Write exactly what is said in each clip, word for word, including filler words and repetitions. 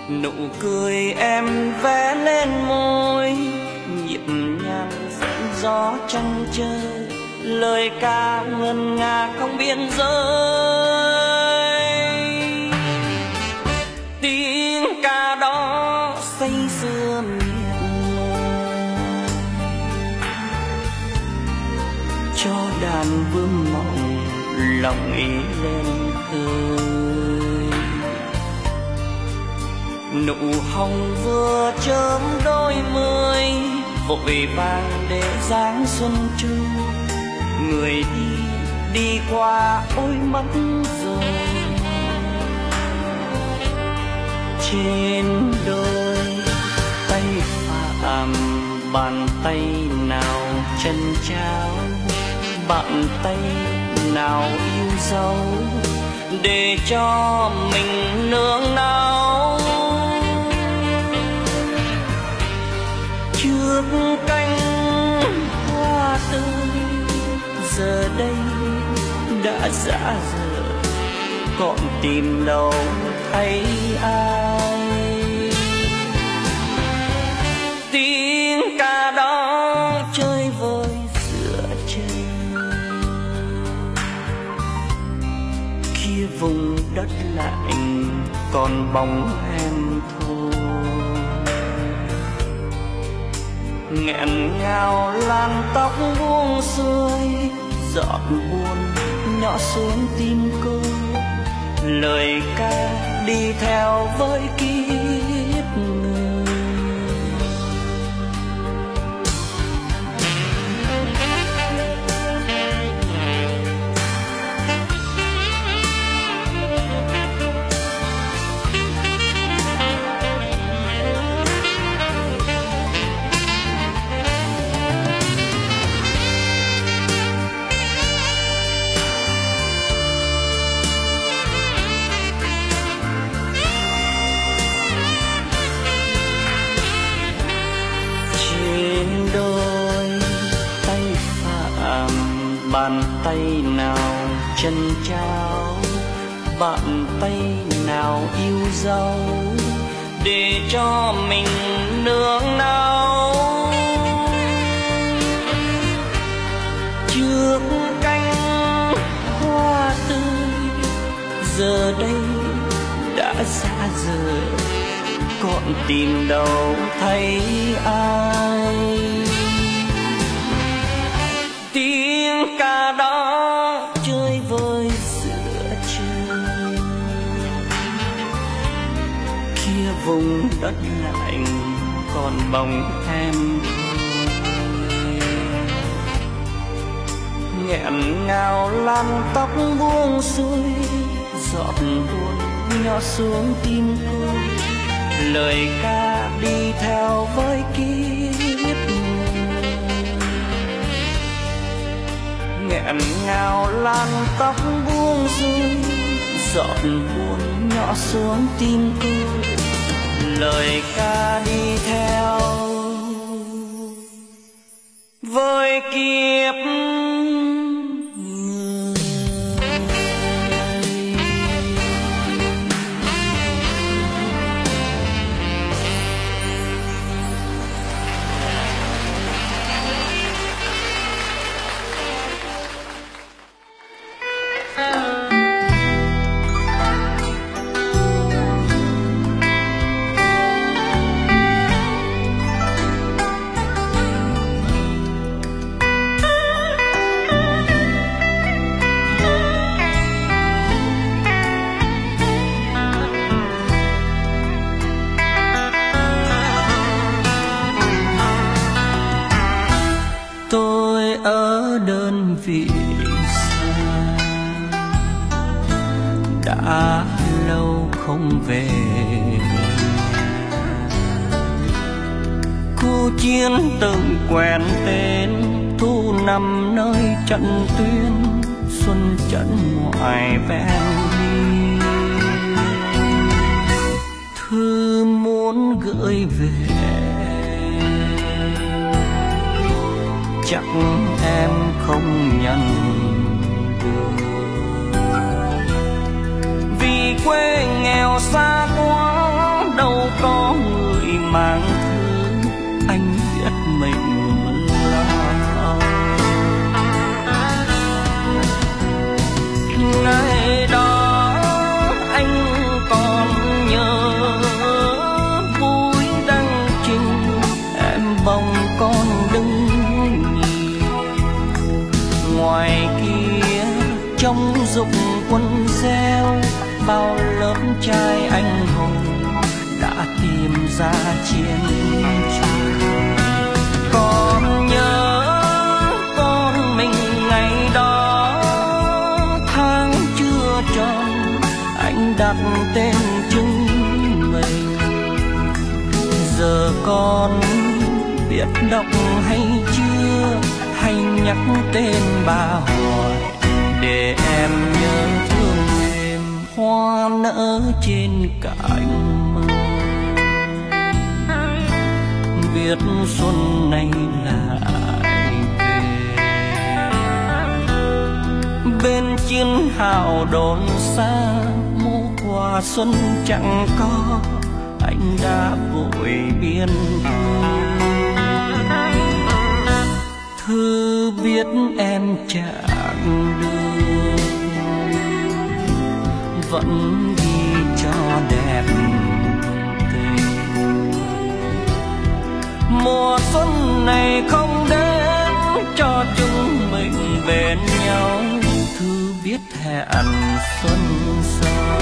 Nụ cười em vẽ lên môi, nhịp nhàng dẫn gió trăng chơi, lời ca ngân nga không biên giới. Tiếng ca đó say sưa miệng lời, cho đàn vương mộng lòng ý lên khơi. Nụ hồng vừa chớm đôi mươi, vội vàng để dáng xuân trôi. Người đi đi qua ôi mất rồi, trên đôi tay phàm bàn tay nào chân trao, bàn tay nào yêu dấu để cho mình nương náu. Trước cánh hoa tươi giờ đây đã rã rời, còn tìm đâu thấy ai. Tiếng ca đó chơi vơi giữa trời, kia vùng đất lạnh còn bóng em thôi. Nghẹn ngào làn tóc buông xuôi, giọt buồn nhỏ xuống tim cô. Lời ca đi theo với kiếp người. Bàn tay nào chân trao, bàn tay nào yêu dấu để cho mình nương náu. Trước cánh hoa tươi giờ đây đã xa rời, còn tìm đâu thấy ai. Tiếng ca đó chơi vơi giữa trời, kia vùng đất lạnh còn bóng em thôi. Nghẹn ngào làn tóc buông xuôi, giọt buồn nhỏ xuống tim cô. Lời ca đi theo với kiếp người. Nghẹn ngào làn tóc buông xuôi, giọt buồn nhỏ xuống tim cô. Lời ca đi theo với kiếp vị xa. Đã lâu không về, cô chiến từng quen tên, thu nằm nơi trận tuyến, xuân trận ngoài ven đi. Thư muốn gửi về, chắc em không nhận được, vì quê nghèo xa quá đâu dục quân gieo, bao lớp trai anh hùng đã tìm ra chiến trường. Còn nhớ con mình ngày đó, tháng chưa tròn anh đặt tên chúng mình. Giờ con biết đọc hay chưa, hay nhắc tên bà hỏi để em nhớ thương em. Hoa nở trên cành mơ, biết xuân này lại về. Bên chiến hào đồn xa, mùa hoa xuân chẳng có, anh đã vội biên thư biết em chẳng được, vẫn ghi cho đẹp tình. Mùa xuân này không đến cho chúng mình bên nhau, thư viết hẹn xuân sau.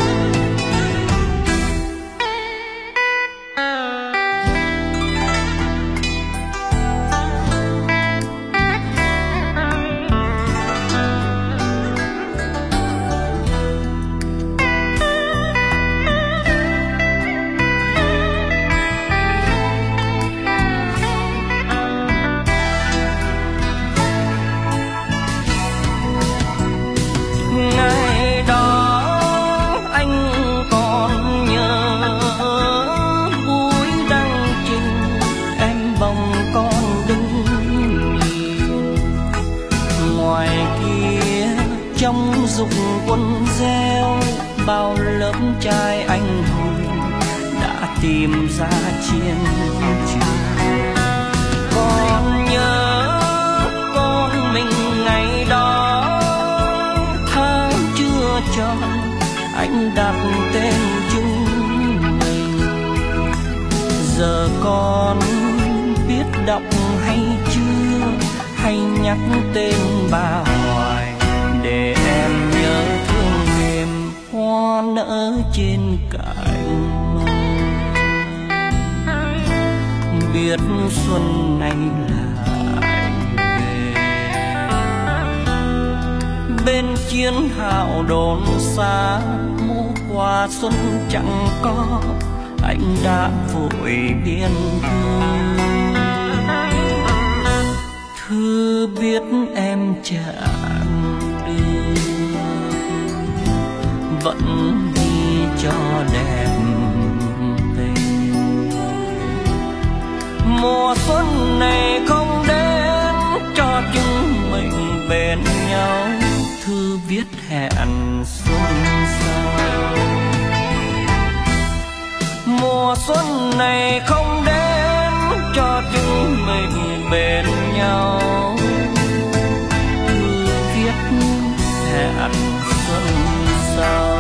Trong dục quân gieo, bao lớp trai anh hùng đã tìm ra chiến trường. Còn nhớ con mình ngày đó, tháng chưa tròn anh đặt tên chúng mình. Giờ con biết đọc hay chưa, hay nhắc tên bà hoài để em nhớ thương em. Hoa nở trên cành mơ, biết xuân này lại về. Bên chiến hào đồn xa, mùa hoa xuân chẳng có, anh đã vội biên thư. Thư biết em chẳng vẫn đi cho đẹp tình. Mùa xuân này không đến cho chúng mình bên nhau, thư viết hẹn xuân sau. Mùa xuân này không đến cho chúng mình bên nhau, thư viết hẹn xuân sau.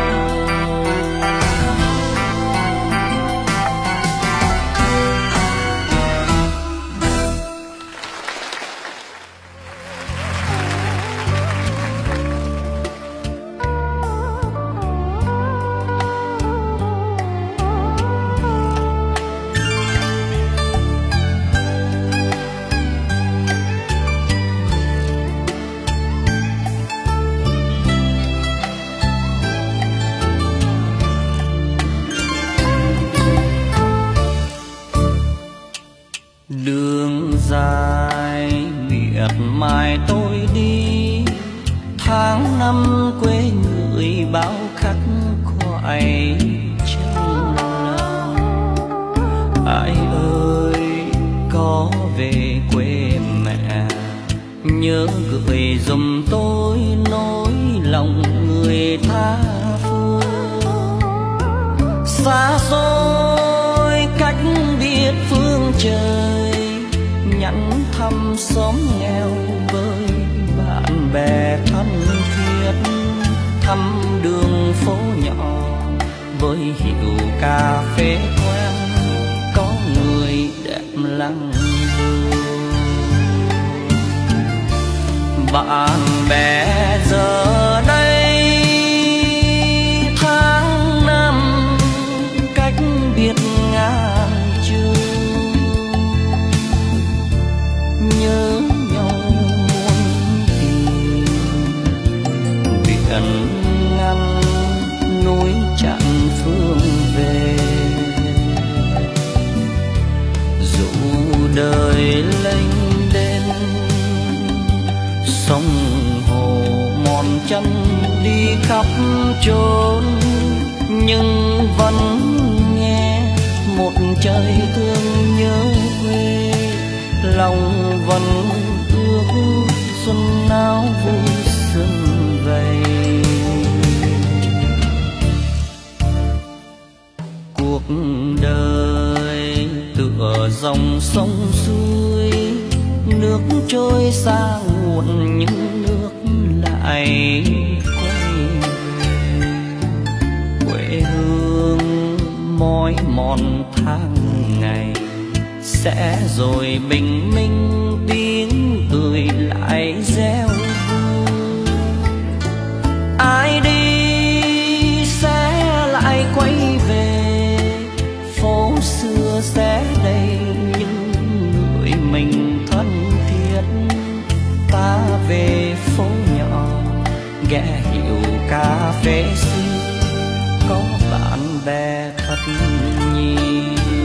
Đường dài miệt mài tôi đi, tháng năm quê người bao khắc khoải trong lòng. Ai ơi có về quê mẹ, nhớ gửi giùm tôi nỗi lòng người tha phương. Xa xôi cách biết phương trời, nhắn thăm xóm nghèo với bạn bè thân thiết. Thăm đường phố nhỏ với hiệu cà phê quen, có người đẹp lặng bạn bè giờ núi chặn phương về. Dù đời lênh đênh sông hồ mòn chân đi khắp chốn, nhưng vẫn nghe một trời thương nhớ quê. Lòng vẫn ước xuân áo vui xuân vầy. Cuộc đời tựa dòng sông suối, nước trôi xa nguồn nhưng nước lại quay về. Quê hương mỏi mòn tháng ngày, sẽ rồi bình minh tiếng cười lại réo vui. Ai đi sẽ lại quay về, phố xưa sẽ đầy những người mình thân thiết. Ta về phố nhỏ ghé hiệu cà phê xưa, có bạn bè thật nhiều.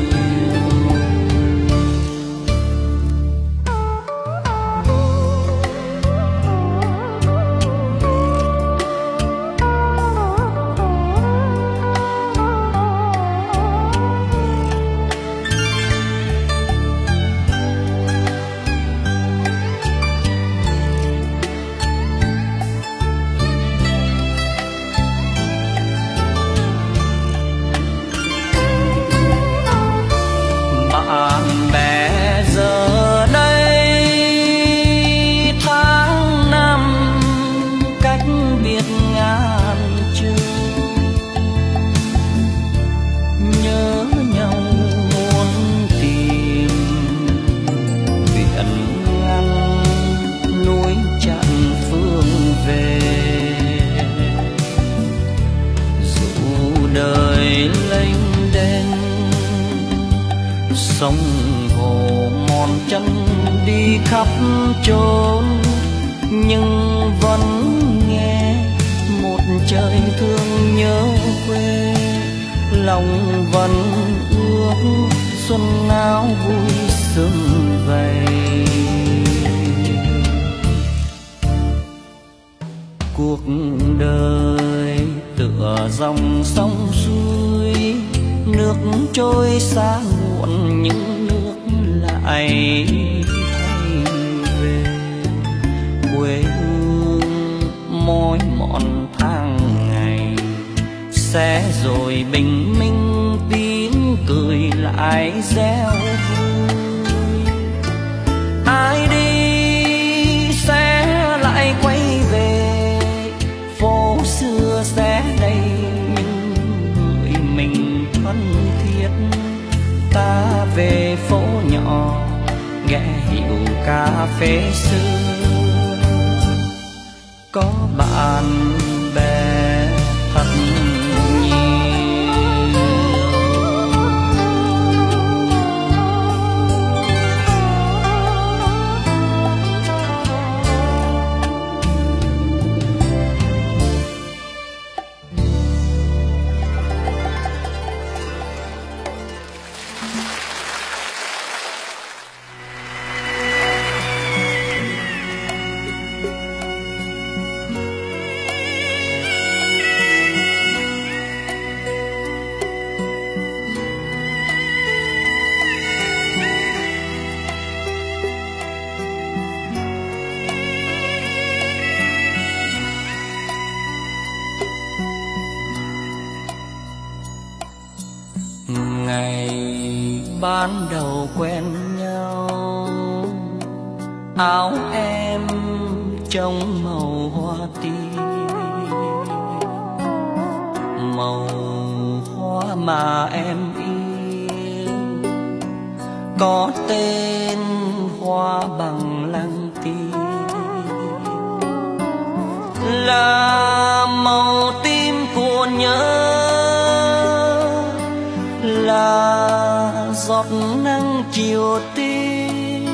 Sông hồ mòn chân đi khắp chốn, nhưng vẫn nghe một trời thương nhớ quê. Lòng vẫn ước xuân áo vui xuân vầy. Cuộc đời tựa dòng sông suối, nước trôi xa nguồn những nước lại quay về. Quê hương mỏi mòn tháng ngày, sẽ rồi bình minh tiếng cười lại réo vui. Ai đi sẽ lại quay về, phố xưa sẽ đầy những người mình thân thiết. Ta về phố nhỏ ghé hiệu cà phê xưa, có bạn bè thật ban đầu quen nhau. Áo em trong màu hoa tím, màu hoa mà em yêu, có tên hoa bằng lăng tím. Là màu tim của nhớ, là giọt nắng chiều tím,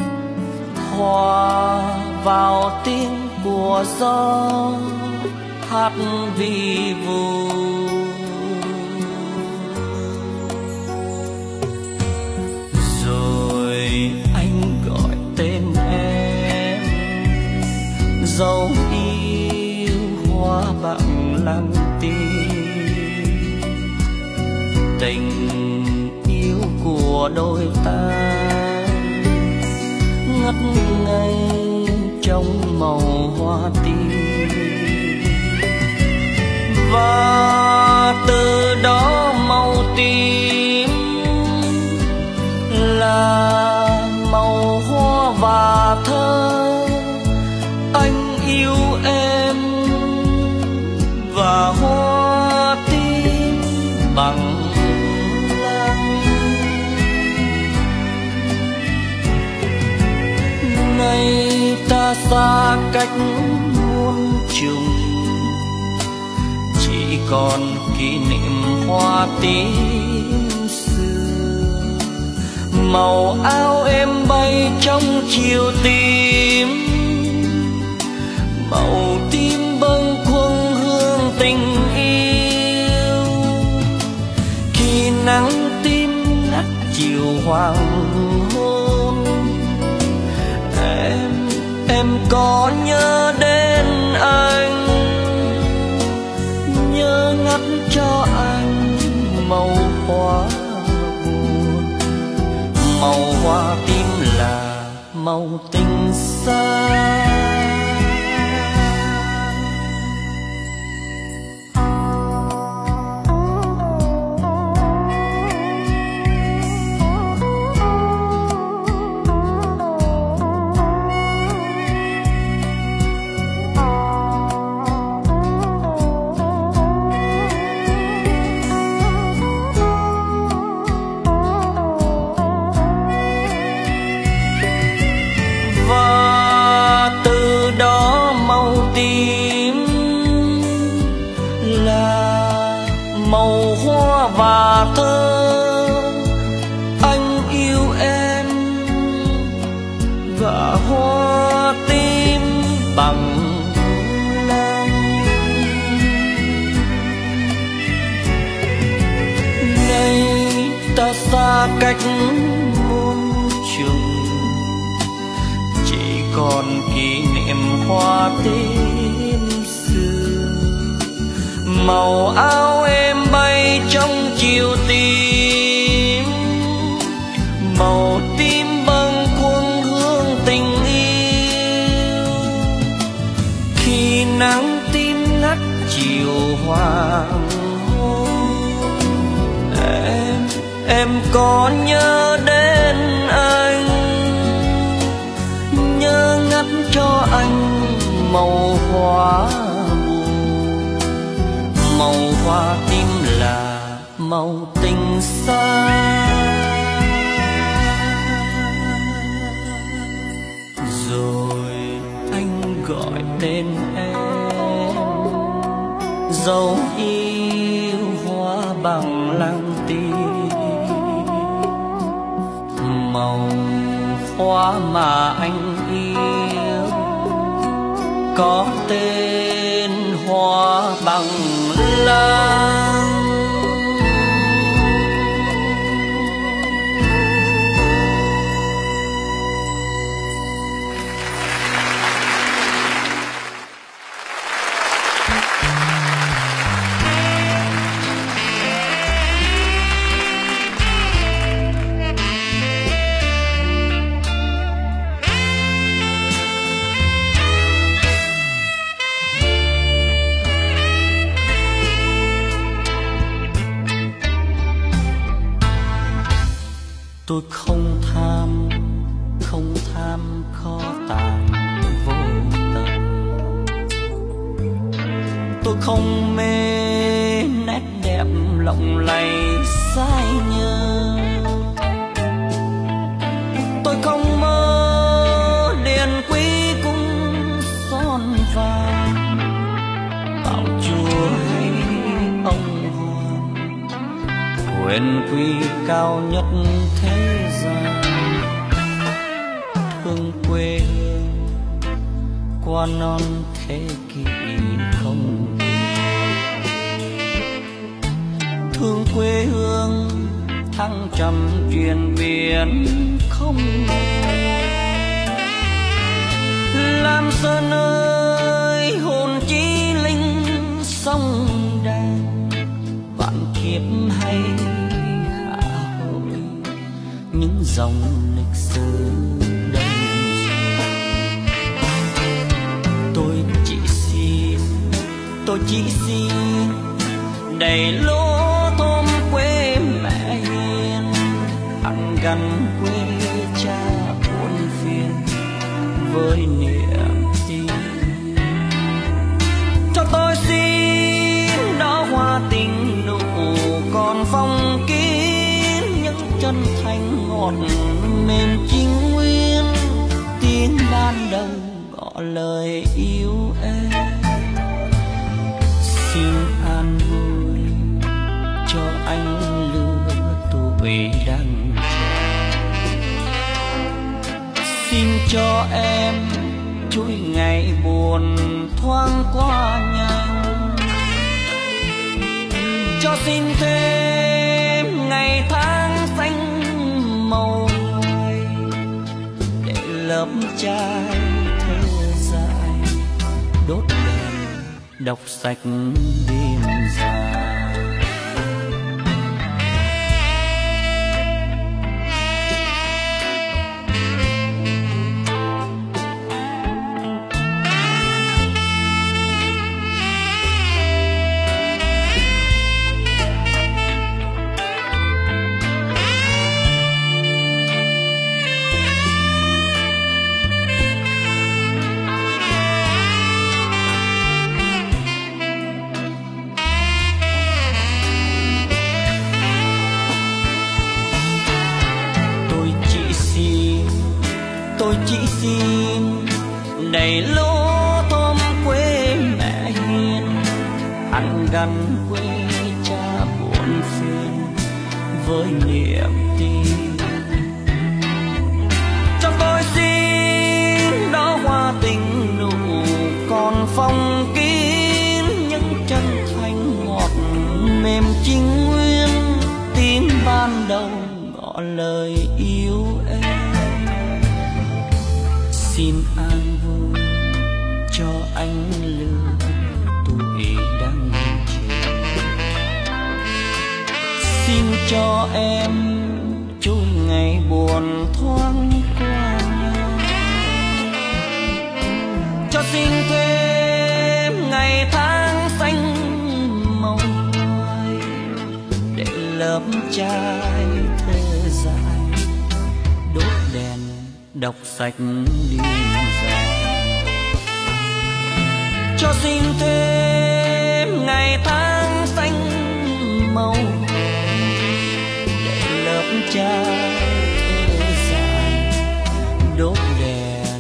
hòa vào tiếng của gió hát vi vu. Rồi anh gọi tên em, dấu yêu hoa bằng lăng tim. Tình yêu của đôi ta ngất ngây trong màu hoa tím, và từ đó màu tím là màu hoa và thơ. Anh yêu em và hoa tím bằng lăng. Nay ta xa cách muôn trùng, chỉ còn kỷ niệm hoa tím xưa. Màu áo em bay trong chiều tím, màu tím bâng khuâng hương tình yêu. Khi nắng tím ngắt chiều hoàng hôn, em em có nhớ đến anh, nhớ ngắt cho anh màu hoa buồn. Màu hoa tím là màu tình xa. Màu hoa và thơ. Anh yêu em và hoa tím bằng lăng. Nay ta xa cách muôn trùng, chỉ còn kỷ niệm hoa tím xưa. Màu áo em bay trong chiều tím, màu tím bâng khuâng hương tình yêu. Khi nắng tím ngắt chiều hoàng hôn, em em có nhớ đến anh, nhớ ngắt cho anh màu hoa. Màu hoa tím là màu tình xa. Rồi anh gọi tên em, dấu yêu hoa bằng lăng tím. Màu hoa mà anh yêu có tên hoa bằng lăng. Tôi không tham, không tham kho tàng vô tận. Tôi không mê nét đẹp lộng lẫy sai nhơ. Tôi không mơ điền quý cung son vàng, bảo chúa hay ông hoàng, quyền quý cao nhất thế gian. Thương quê hương qua non thế kỷ không. thăng trầm truyền biển không Lam Sơn ơi hồn chí linh sông đàn vạn kiếp hay hạ hồi những dòng lịch sử đầy tôi chỉ xin tôi chỉ xin đầy lỗ thôm quê mẹ hiền ăn gần quê cha buồn phiền với niềm tin cho tôi xin đó hoa tình nụ còn phong kín những chân thành ngọt mềm chính nguyên tiếng ban đầu gọi lời yêu em xin an vui cho anh lứa tuổi đang xin cho em chuỗi ngày buồn thoáng qua nhanh cho xin thêm ngày tháng xanh màu ngoài để lớp trai thơ dài đốt đèn đọc sạch đêm dài tôi chỉ xin đầy lỗ tôm quê mẹ hiền ăn gần quê cha buồn phiền với niềm tin cho tôi xin đó hoa tình nụ còn phong kín những chân thành ngọt mềm chính nguyên tiếng ban đầu gọi lời yêu em xin an vui cho anh lứa tuổi đang chiều xin cho em chuỗi ngày buồn thoáng qua nhau cho xin thêm ngày tháng xanh màu ngoài để lớp trai thơ dài đốt đèn đọc sạch đêm dài cho xin thêm ngày tháng xanh màu để lớp trai thơ dài đốt đèn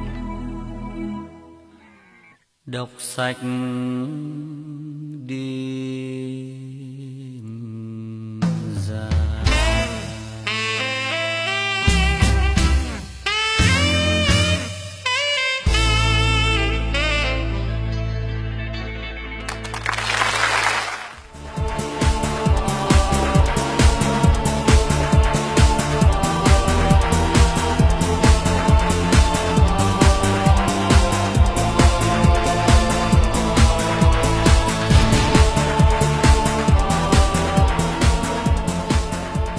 đọc sạch đêm